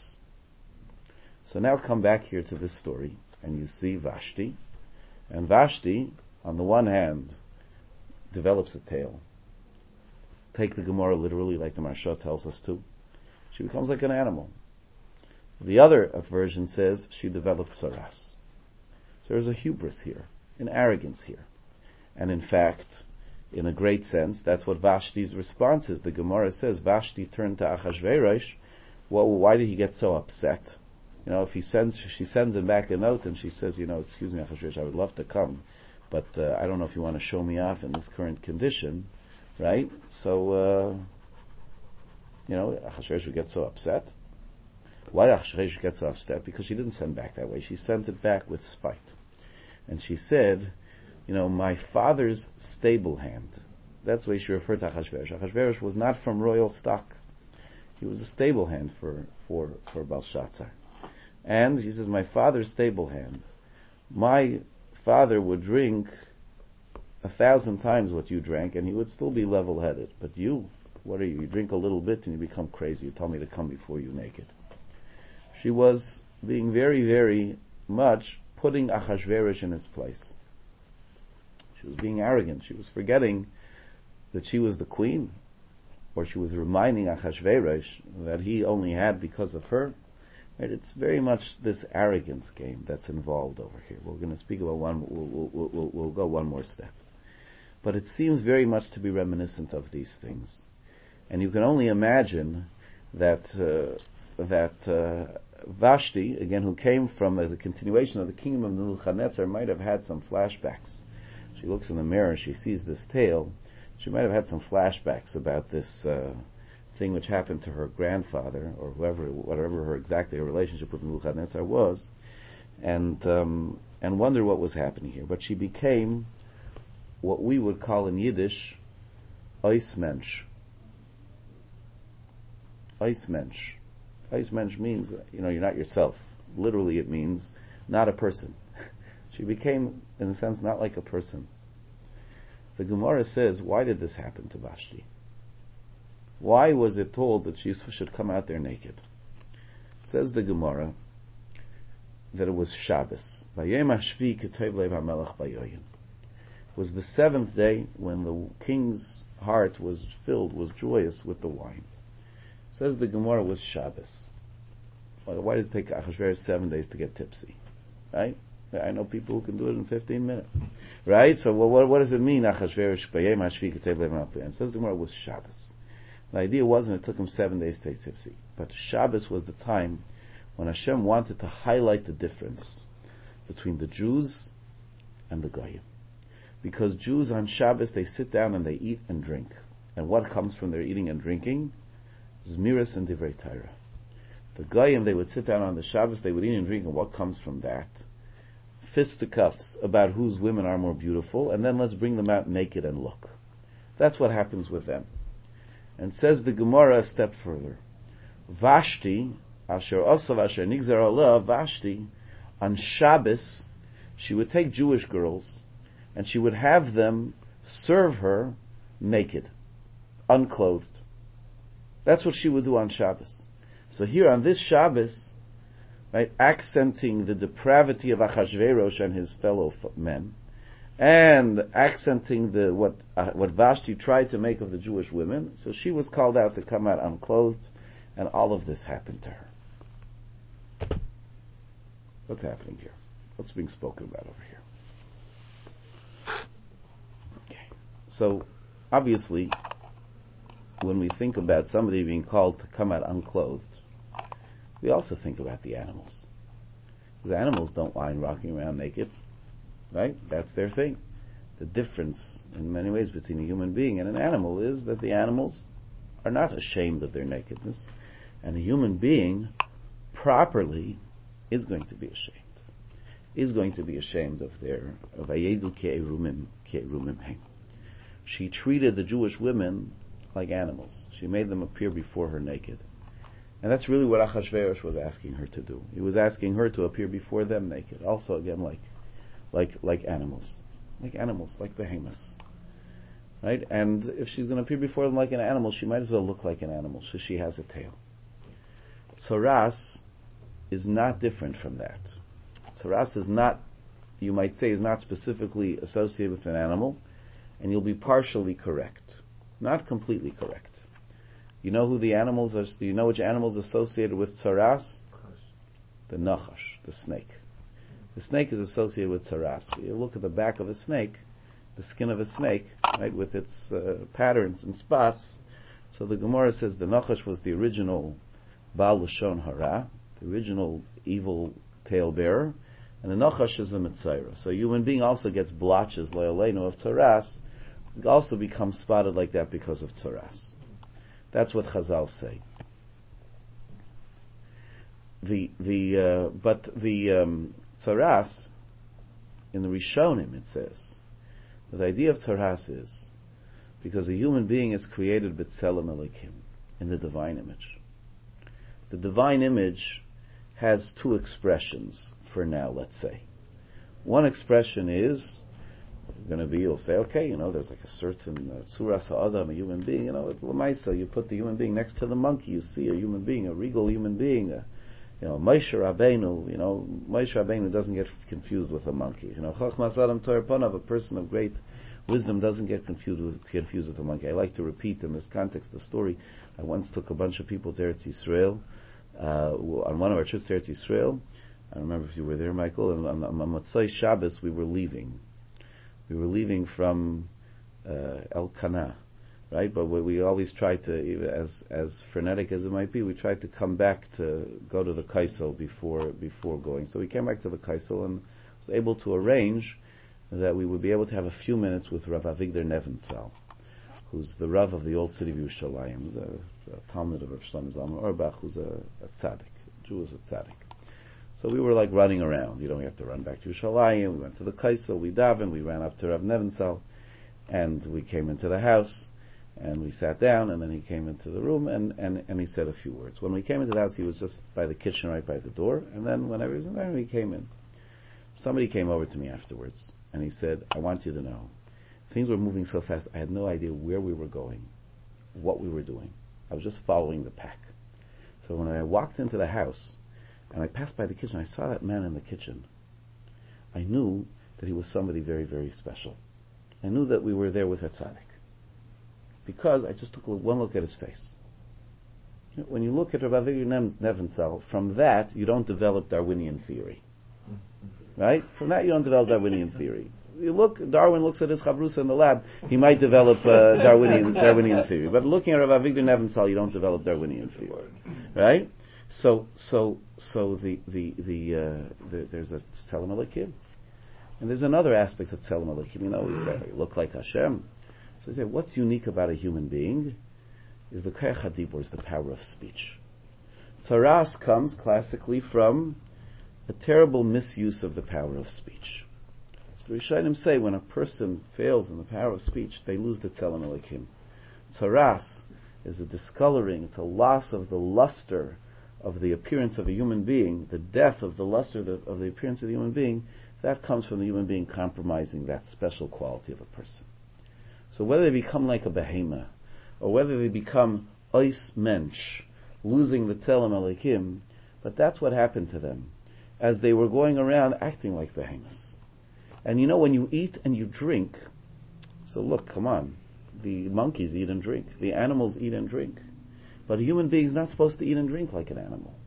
[SPEAKER 1] So now come back here to this story, and you see Vashti. And Vashti, on the one hand, develops a tail. Take the Gemara literally, like the Maharsha tells us to. She becomes like an animal. The other version says she developed tzaras. So there's a hubris here, an arrogance here. And in fact, in a great sense, that's what Vashti's response is. The Gemara says Vashti turned to Achashverosh. Well, why did he get so upset? You know, if he sends, she sends him back a note and she says, you know, excuse me, Achashverosh, I would love to come, but uh, I don't know if you want to show me off in this current condition, right? So, uh, you know, Achashverosh would get so upset. Why did Achashverosh get so upset? Because she didn't send back that way. She sent it back with spite. And she said, you know, my father's stable hand. That's the way she referred to Achashverosh. Achashverosh was not from royal stock. He was a stable hand for, for, for Belshazzar. And she says, my father's stable hand. My father would drink a thousand times what you drank, and he would still be level-headed. But you, what are you? You drink a little bit and you become crazy. You tell me to come before you naked. She was being very, very much putting Achashverosh in his place. She was being arrogant. She was forgetting that she was the queen, or she was reminding Achashverosh that he only had because of her. Right? It's very much this arrogance game that's involved over here. We're going to speak about one. We'll, we'll, we'll, we'll go one more step, but it seems very much to be reminiscent of these things, and you can only imagine that uh, that uh, Vashti, again, who came from as a continuation of the kingdom of Nebuchadnezzar, might have had some flashbacks. She looks in the mirror and she sees this tale. She might have had some flashbacks about this uh, thing which happened to her grandfather, or whoever, whatever her exactly her relationship with Nebuchadnezzar was, and um, and wonder what was happening here. But she became what we would call in Yiddish, Eis Mensch. Eis Mensch. Eis Mensch means, you know, you're not yourself. Literally it means not a person. She became, in a sense, not like a person. The Gemara says, why did this happen to Vashti? Why was it told that she should come out there naked? Says the Gemara that it was Shabbos. It was the seventh day when the king's heart was filled, was joyous with the wine. Says the Gemara was Shabbos. Well, why does it take Achashverosh seven days to get tipsy? Right? I know people who can do it in fifteen minutes. Right? So well, what, what does it mean, Achashverosh Bayem Hashvi Ketev Lev? Says the Gemara was Shabbos. The idea wasn't it took him seven days to get tipsy, but Shabbos was the time when Hashem wanted to highlight the difference between the Jews and the Goyim. Because Jews on Shabbos, they sit down and they eat and drink. And what comes from their eating and drinking? Zmiris and Divrei Torah. The Goyim, they would sit down on the Shabbos, they would eat and drink, and what comes from that? Fisticuffs about whose women are more beautiful, and then let's bring them out naked and look. That's what happens with them. And says the Gemara a step further. Vashti, Asher Osav Asher Nigzar Allah, Vashti, on Shabbos, she would take Jewish girls, and she would have them serve her naked, unclothed. That's what she would do on Shabbos. So here on this Shabbos, right, accenting the depravity of Achashverosh and his fellow men, and accenting the what uh, what Vashti tried to make of the Jewish women, so she was called out to come out unclothed, and all of this happened to her. What's happening here? What's being spoken about over here? Okay, so obviously, when we think about somebody being called to come out unclothed, we also think about the animals. Because animals don't mind rocking around naked. Right? That's their thing. The difference, in many ways, between a human being and an animal is that the animals are not ashamed of their nakedness, and a human being, properly, is going to be ashamed. Is going to be ashamed of their of Ayedu ke'erumim ke'erumim heim. She treated the Jewish women like animals. She made them appear before her naked. And that's really what Achashverosh was asking her to do. He was asking her to appear before them naked. Also, again, like Like like animals, like animals, like behemoths, right? And if she's going to appear before them like an animal, she might as well look like an animal, so she has a tail. Tsaras is not different from that. Tsaras is not, you might say, is not specifically associated with an animal, and you'll be partially correct, not completely correct. You know who the animals are? You know which animals associated with tsaras? The nachash, the snake. The snake is associated with tsaras. You look at the back of a snake, the skin of a snake, right, with its uh, patterns and spots. So the Gemara says the Nachash was the original Baal Lashon Hara, the original evil talebearer, and the Nachash is a Mitzayra. So a human being also gets blotches, Le'aleinu, of tsaras. It also becomes spotted like that because of tsaras. That's what Chazal say. The the uh, but the um, tsaras, in the Rishonim it says, the idea of tsaras is because a human being is created b'tselem Elokim, in the divine image. The divine image has two expressions for now, let's say. One expression is going to be, you'll say, okay, you know, there's like a certain uh, tzuras ha'adam, a human being, you know, at Lamaisa, you put the human being next to the monkey, you see a human being, a regal human being, a You know, Moshe Rabbeinu, you know, Moshe Rabbeinu doesn't get confused with a monkey. You know, Chachmas Adam Torah Panav, a person of great wisdom, doesn't get confused with, confused with a monkey. I like to repeat in this context the story. I once took a bunch of people to Eretz Yisrael, uh, on one of our trips to Eretz Yisrael. I remember if you were there, Michael, and on, on, on Motzai Shabbos we were leaving. We were leaving from uh, El Kana, right? But we, we always try to, as as frenetic as it might be, we tried to come back to go to the Kaisel before before going. So we came back to the Kaisel and was able to arrange that we would be able to have a few minutes with Rav Avigdor Nebenzahl, who's the Rav of the old city of Yerushalayim, who's a, a Talmud of Rav Shlomo Zalman Auerbach, who's a, a tzaddik, a Jew is a tzaddik. So we were like running around. You know, we have to run back to Yerushalayim. We went to the Kaisel, we davened, we ran up to Rav Nebenzahl, and we came into the house, and we sat down, and then he came into the room, and, and, and he said a few words. When we came into the house, he was just by the kitchen, right by the door, and then whenever he was in there, we came in. Somebody came over to me afterwards, and he said, I want you to know, things were moving so fast, I had no idea where we were going, what we were doing. I was just following the pack. So when I walked into the house, and I passed by the kitchen, I saw that man in the kitchen. I knew that he was somebody very, very special. I knew that we were there with a tzaddik. Because I just took one look at his face. When you look at Rav Avigdor Nebenzahl, from that, you don't develop Darwinian theory. Right? From that, you don't develop Darwinian theory. You look, Darwin looks at his chavrusa in the lab, he might develop uh, Darwinian Darwinian theory. But looking at Rav Avigdor Nebenzahl, you don't develop Darwinian theory. Right? So, so, so the the the, uh, the there's a Tzelem Elokim, and there's another aspect of Tzelem Elokim. You know, we say you look like Hashem. So we say, what's unique about a human being is the Koach HaDibur, is the power of speech. Tzaras comes classically from a terrible misuse of the power of speech. So the Rishonim say when a person fails in the power of speech, they lose the Tzelem Elokim. Tzaras is a discoloring; it's a loss of the luster of the appearance of a human being, the death of the luster of the, of the appearance of the human being. That comes from the human being compromising that special quality of a person. So whether they become like a behemoth, or whether they become ois mensch, losing the Tzelem Elokim, but that's what happened to them, as they were going around acting like behemoths. And you know, when you eat and you drink, so look, come on, the monkeys eat and drink, the animals eat and drink, but a human being is not supposed to eat and drink like an animal.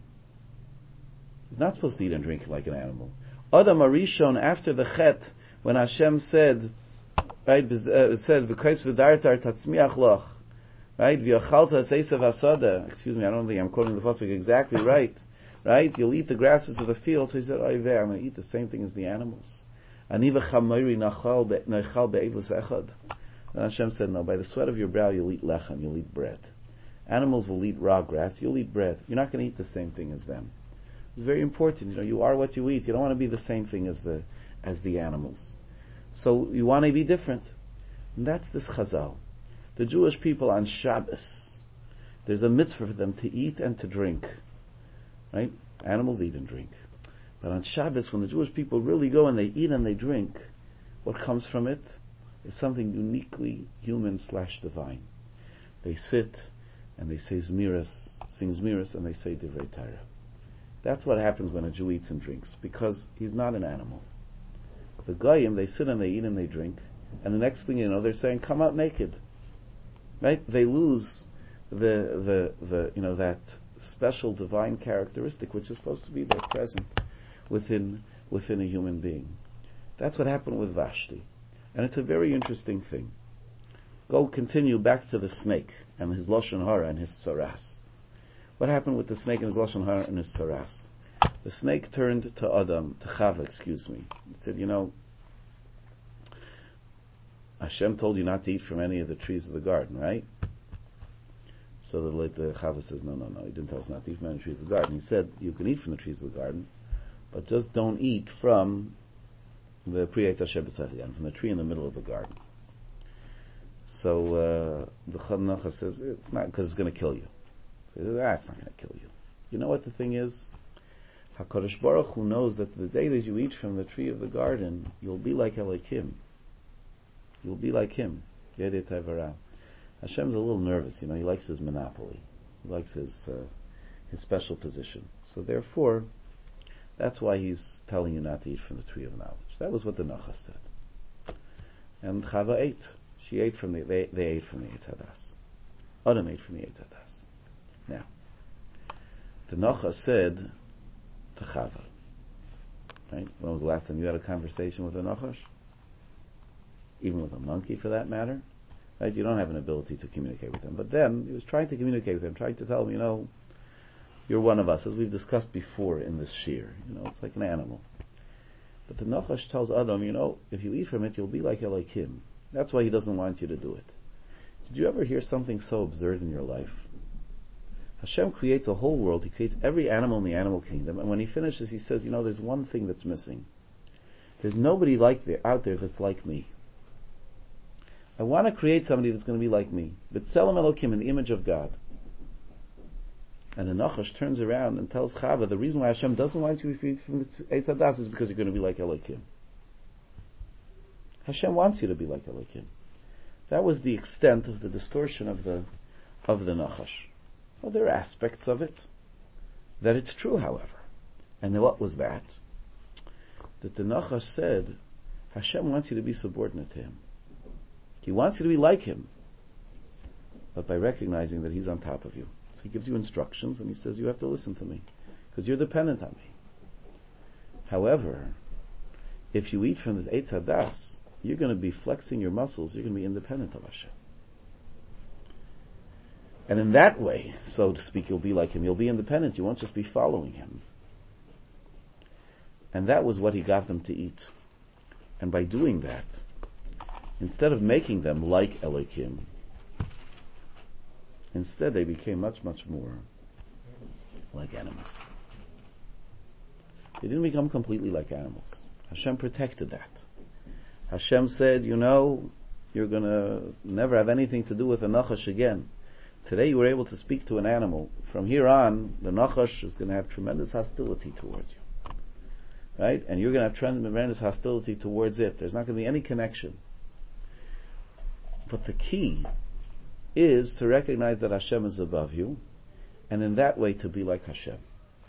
[SPEAKER 1] He's not supposed to eat and drink like an animal. Adam Arishon, after the Chet, when Hashem said, right, uh, said, "V'kais v'dartar tatzmiach loch," right, "V'yachalta seisav asada." Excuse me, I don't think I'm quoting the pasuk exactly right. Right, you'll eat the grasses of the field. So he said, "Oy veh, I'm going to eat the same thing as the animals." Ani v'chamori nachal nechal be'evus echad. And Hashem said, "No, by the sweat of your brow you'll eat lechem, you'll eat bread. Animals will eat raw grass. You'll eat bread. You're not going to eat the same thing as them." It's very important. You know, you are what you eat. You don't want to be the same thing as the as the animals. So you want to be different. And that's this Chazal. The Jewish people on Shabbos, there's a mitzvah for them to eat and to drink. Right? Animals eat and drink. But on Shabbos, when the Jewish people really go and they eat and they drink, what comes from it is something uniquely human slash divine. They sit and they say Zmiris, sing Zmiris, and they say Divrei Torah. That's what happens when a Jew eats and drinks, because he's not an animal. The Goyim, they sit and they eat and they drink, and the next thing you know, they're saying, "Come out naked." Right? They lose the the the you know that special divine characteristic which is supposed to be there present within within a human being. That's what happened with Vashti, and it's a very interesting thing. Go continue back to the snake and his lashon hara and his tzaras. What happened with the snake and his lashon hara and his tzaras? The snake turned to Adam, to Chava, excuse me. He said, "You know, Hashem told you not to eat from any of the trees of the garden, right?" So the, the Chava says, "No, no, no. He didn't tell us not to eat from any trees of the garden. He said you can eat from the trees of the garden, but just don't eat from the Pri Eitz Hashem B'Tzach, from the tree in the middle of the garden." So uh, the Chanacha says, "It's not because it's going to kill you." So he says, "Ah, it's not going to kill you." You know what the thing is? HaKadosh Baruch Hu knows that the day that you eat from the tree of the garden, you'll be like Elokim. You'll be like him. Yedei Tevara. Hashem's a little nervous, you know, he likes his monopoly. He likes his uh, his special position. So therefore, that's why he's telling you not to eat from the tree of knowledge. That was what the Nacha said. And Chava ate. She ate from the, they, they ate from the Eitz Hadas. Adam ate from the Eitz Hadas. Now, The Nachash said to Chava, right? When was the last time you had a conversation with a Nachash? Even with a monkey, for that matter, right? You don't have an ability to communicate with him. But then he was trying to communicate with him, trying to tell him, you know, you're one of us, as we've discussed before in this shir. You know, it's like an animal. But the Nachash tells Adam, you know, if you eat from it, you'll be like Elohim. That's why he doesn't want you to do it. Did you ever hear something so absurd in your life? Hashem creates a whole world. He creates every animal in the animal kingdom, and when he finishes, he says, you know, there's one thing that's missing. There's nobody like there, out there that's like me. I want to create somebody that's going to be like me. B'tselem Elokim, in the image of God. And the Nachash turns around and tells Chava, the reason why Hashem doesn't want you to eat from the Eitz Hadas is because you're going to be like Elokim. Hashem wants you to be like Elokim. That was the extent of the distortion of the of the Nachash. Well, there are aspects of it that it's true, however. And then what was that? That the Nachash said, Hashem wants you to be subordinate to him. He wants you to be like him, but by recognizing that he's on top of you. So he gives you instructions and he says, you have to listen to me, because you're dependent on me. However, if you eat from the Eitz Hadas, you're going to be flexing your muscles, you're going to be independent of Hashem. And in that way, so to speak, you'll be like him. You'll be independent. You won't just be following him. And that was what he got them to eat. And by doing that, instead of making them like Elohim, instead they became much, much more like animals. They didn't become completely like animals. Hashem protected that. Hashem said, you know, you're going to never have anything to do with a Nachash again. Today you were able to speak to an animal. From here on, the Nachash is going to have tremendous hostility towards you. Right? And you're going to have tremendous hostility towards it. There's not going to be any connection. But the key is to recognize that Hashem is above you, and in that way to be like Hashem.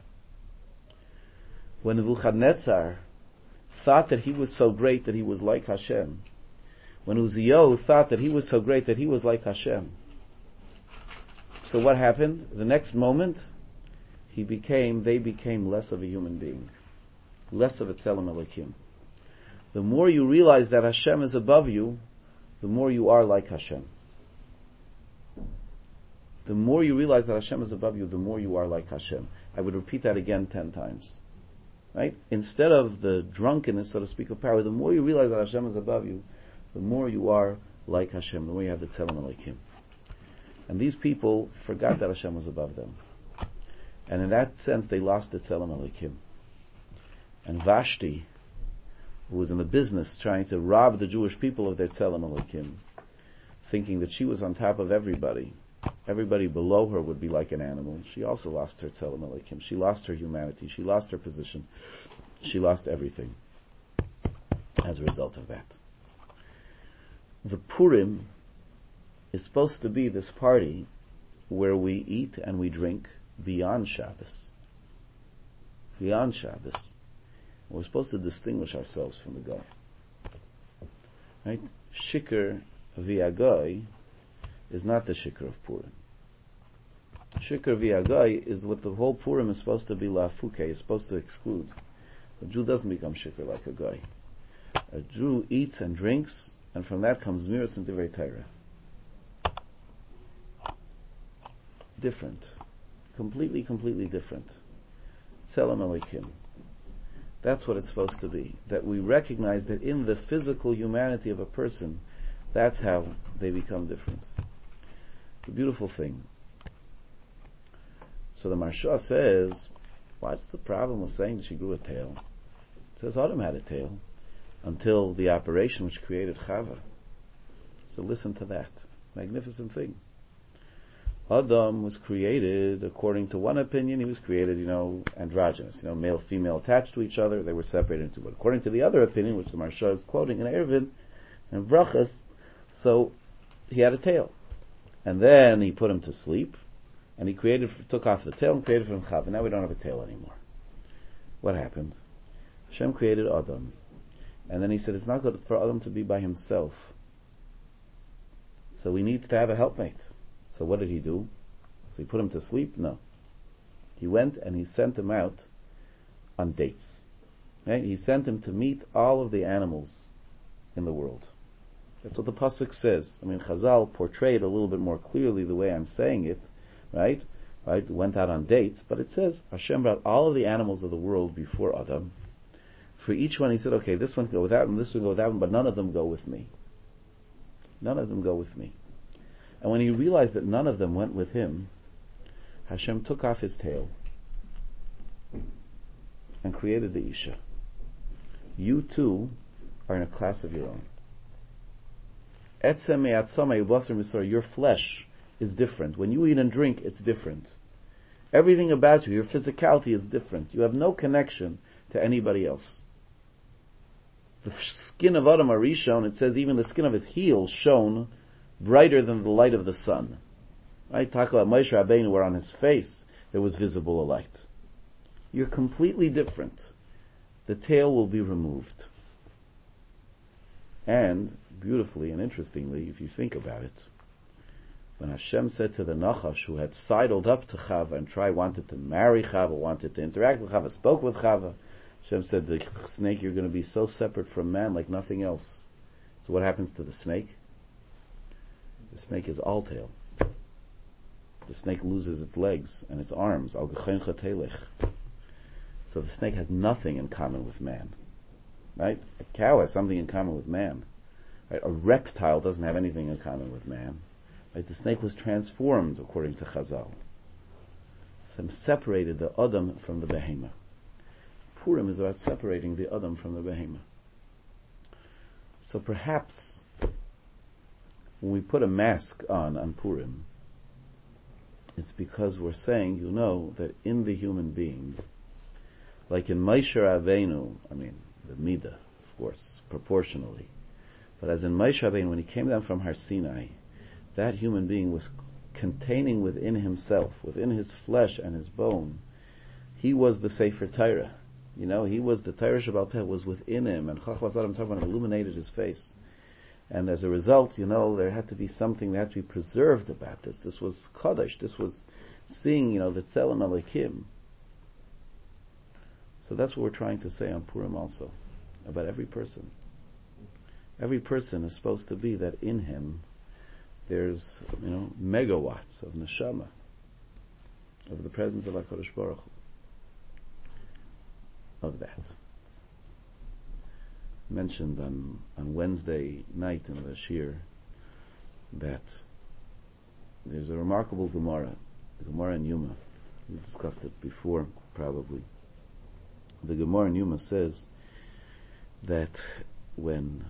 [SPEAKER 1] When Nebuchadnezzar thought that he was so great that he was like Hashem, when Uziyahu thought that he was so great that he was like Hashem, so what happened? The next moment, he became, they became less of a human being, less of a Tzelem Elokim. The more you realize that Hashem is above you, the more you are like Hashem. The more you realize that Hashem is above you, the more you are like Hashem. I would repeat that again ten times. Right? Instead of the drunkenness, so to speak, of power, the more you realize that Hashem is above you, the more you are like Hashem, the more you have the Tzelem Elokim. And these people forgot that Hashem was above them. And in that sense, they lost the Tzelem Elokim. And Vashti, who was in the business trying to rob the Jewish people of their Tzelem Elokim, thinking that she was on top of everybody, everybody below her would be like an animal, she also lost her Tzelem Elokim. She lost her humanity. She lost her position. She lost everything as a result of that. The Purim is supposed to be this party where we eat and we drink beyond Shabbos. Beyond Shabbos. We're supposed to distinguish ourselves from the Goy. Right? Shikr via Goy is not the Shikr of Purim. Shikr via Goy is what the whole Purim is supposed to be lafuke, is supposed to exclude. A Jew doesn't become Shikr like a Goy. A Jew eats and drinks, and from that comes Miras and Divrei Torah. Different. Completely, completely different. Tzelem Elokim. That's what it's supposed to be. That we recognize that in the physical humanity of a person, that's how they become different. It's a beautiful thing. So the Maharsha says, what's the problem with saying that she grew a tail? It says Adam had a tail until the operation which created Chava. So listen to that. Magnificent thing. Adam was created, according to one opinion, he was created, you know, androgynous, you know, male, female attached to each other, they were separated into, but according to the other opinion, which the Maharsha is quoting in Eruvin and Brachas, so he had a tail. And then he put him to sleep, and he created, took off the tail and created from Chava. Now we don't have a tail anymore. What happened? Hashem created Adam, and then he said it's not good for Adam to be by himself. So he needs to have a helpmate. So what did he do? So he put him to sleep? No. He went and he sent him out on dates. Right? He sent him to meet all of the animals in the world. That's what the pasuk says. I mean, Chazal portrayed a little bit more clearly the way I'm saying it, right? Right? Went out on dates, but it says Hashem brought all of the animals of the world before Adam. For each one, he said, "Okay, this one go with that one, this one go with that one, but none of them go with me. None of them go with me." And when he realized that none of them went with him, Hashem took off his tail and created the Isha. You too are in a class of your own. Your flesh is different. When you eat and drink, it's different. Everything about you, your physicality is different. You have no connection to anybody else. The skin of Adam Arishon, it says even the skin of his heel shone brighter than the light of the sun. Right? Talk about Moshe Rabbeinu, where on his face there was visible a light. You're completely different. The tail will be removed. And, beautifully and interestingly, if you think about it, when Hashem said to the Nachash, who had sidled up to Chava and tried, wanted to marry Chava, wanted to interact with Chava, spoke with Chava, Hashem said, the snake, you're going to be so separate from man like nothing else. So what happens to the snake? The snake is all tail. The snake loses its legs and its arms. Al gechencha telech. So the snake has nothing in common with man. Right? A cow has something in common with man. Right? A reptile doesn't have anything in common with man. Right? The snake was transformed, according to Chazal. Hashem separated the Adam from the Behemoth. Purim is about separating the Adam from the Behemoth. So perhaps when we put a mask on on Purim, it's because we're saying, you know, that in the human being, like in Moshe Rabbeinu, I mean, the Midah, of course, proportionally, but as in Moshe Rabbeinu, when he came down from Har Sinai, that human being was containing within himself, within his flesh and his bone, he was the Sefer Torah. You know, he was the Torah Shabbal Peh was within him, and Chachmas Adam Tarban illuminated his face. And as a result, you know, there had to be something that had to be preserved about this. This was Kaddish. This was seeing, you know, the Tzelem Elokim. So that's what we're trying to say on Purim also, about every person. Every person is supposed to be that in him there's, you know, megawatts of neshama, of the presence of HaKadosh Baruch Hu, of that. Mentioned on, on Wednesday night in the Shir that there's a remarkable Gemara, the Gemara in Yuma. We discussed it before, probably. The Gemara in Yuma says that when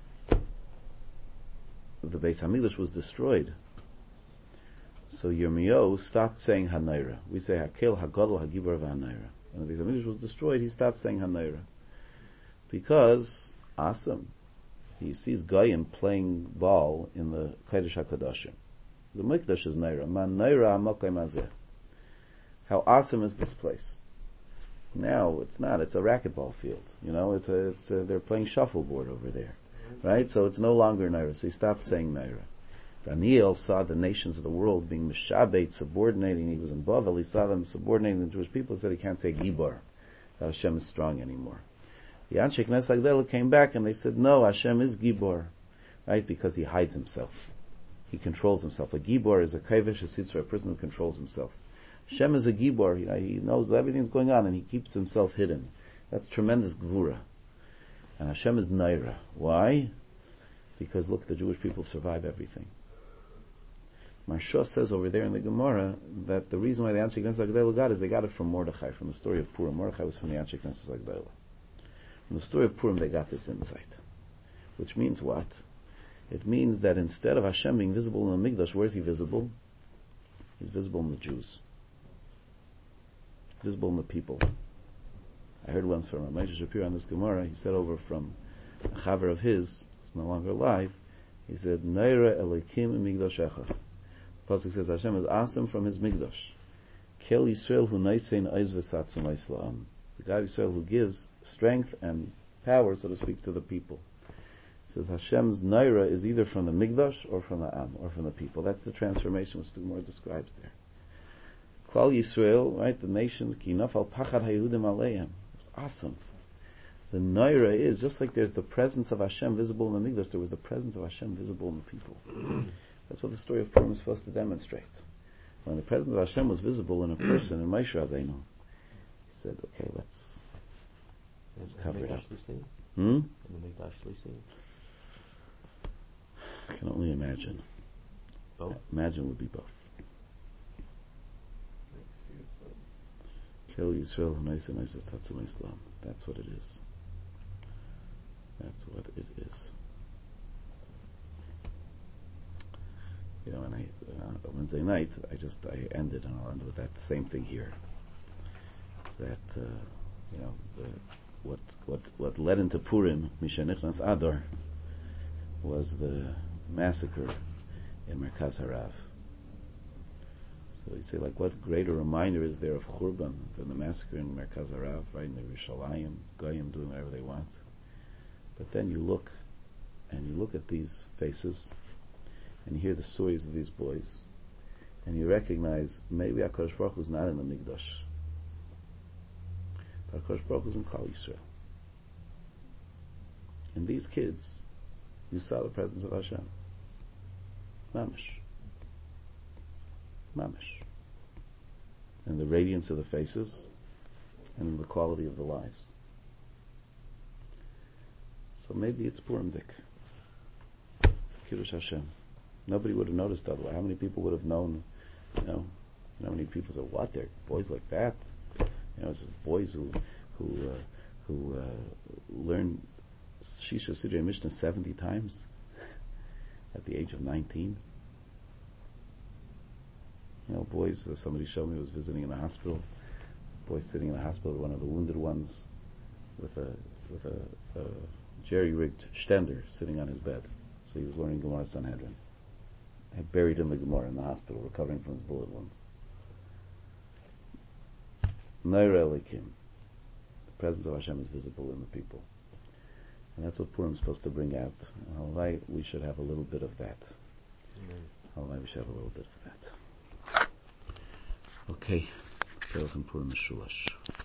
[SPEAKER 1] the Beis Hamikdash was destroyed, so Yirmiyahu stopped saying Hanaira. We say Hakel, Hagadol, Hagibor, Hanaira. When the Beis Hamikdash was destroyed, he stopped saying Hanaira. Because awesome. He sees Goyim playing ball in the Kodesh HaKadoshim. The Mikdash is Naira. Man Naira Amakoim Azeh. How awesome is this place? Now it's not. It's a racquetball field. You know, it's a. It's a, they're playing shuffleboard over there, right? So it's no longer Naira. So he stopped saying Naira. Daniel saw the nations of the world being mishabet, subordinating. He was in Bavel. He saw them subordinating the Jewish people. He said he can't say Gibor, that Hashem is strong anymore. The Anshe Knesset Agdela came back and they said, no, Hashem is Gibor, right? Because he hides himself. He controls himself. A Gibor is a Kaivish, a Sitzra, a person who controls himself. Hashem is a Gibor, you know, he knows everything's going on and he keeps himself hidden. That's tremendous Gvura. And Hashem is Naira. Why? Because look, the Jewish people survive everything. Marsha says over there in the Gemara that the reason why the Anshe Knesset Agdela got is they got it from Mordechai, from the story of Purim. Mordechai was from the Anshe Knesset Agdela. From the story of Purim, they got this insight. Which means what? It means that instead of Hashem being visible in the Mikdash, where is he visible? He's visible in the Jews. Visible in the people. I heard once from Ramesha Shapir on this Gemara, he said over from a chaver of his, who's no longer alive, he said, Naira Elokim Migdashecha. The pasuk says Hashem is awesome from his Mikdash. Kel Yisrael hu naisein oiz v'satzum Islam. The God of Israel who gives strength and power, so to speak, to the people. It says Hashem's Naira is either from the Mikdash or from the Am, or from the people. That's the transformation which the Gemara describes there. Klal Yisrael, right, the nation, ki nafal pachad haYehudim aleim. It's awesome. The Noira is, just like there's the presence of Hashem visible in the Mikdash, there was the presence of Hashem visible in the people. That's what the story of Purim is supposed to demonstrate. When the presence of Hashem was visible in a person, in Moshe Rabbeinu, he said, okay, let's, let's cover it up. Hmm?
[SPEAKER 2] In the Mikdash Shlishi?
[SPEAKER 1] I can only imagine.
[SPEAKER 2] Both?
[SPEAKER 1] Imagine would be both. Kel Yisrael Hanayis Hanayis Tatzum Islam. That's what it is. That's what it is. You know, and I, uh, Wednesday night, I just, I ended, and I'll end with that same thing here. That, uh, you know, the, what, what, what led into Purim, Mishanichnas Adar, was the massacre in Merkaz Harav. So you say, like, what greater reminder is there of Churban than the massacre in Merkaz Harav, right in the Yerushalayim, Goyim doing whatever they want. But then you look, and you look at these faces, and you hear the stories of these boys, and you recognize maybe HaKadosh Baruch Hu is not in the Mikdash, but HaKadosh Baruch Hu is in Klal Yisrael. In these kids, you saw the presence of Hashem. Mamish. Mamish. And the radiance of the faces, and the quality of the lives. So maybe it's Purim Dik. Kiddush Hashem. Nobody would have noticed otherwise. How many people would have known, you know, you know, how many people said, what, they're boys like that? You know, it's boys who who uh, who uh, learn Shisha Sidrei Mishnah seventy times at the age of nineteen. You know, boys, uh, somebody showed me was visiting in a hospital, boy sitting in the hospital, one of the wounded ones, with a with a, a jerry-rigged stender sitting on his bed. So he was learning Gemara Sanhedrin. I buried him in the Gemara in the hospital, recovering from his bullet wounds. Noira Elikim. The presence of Hashem is visible in the people. And that's what Purim is supposed to bring out. And Halvai, we should have a little bit of that. Halvai, we should have a little bit of that. Okay. Purim Meshulash.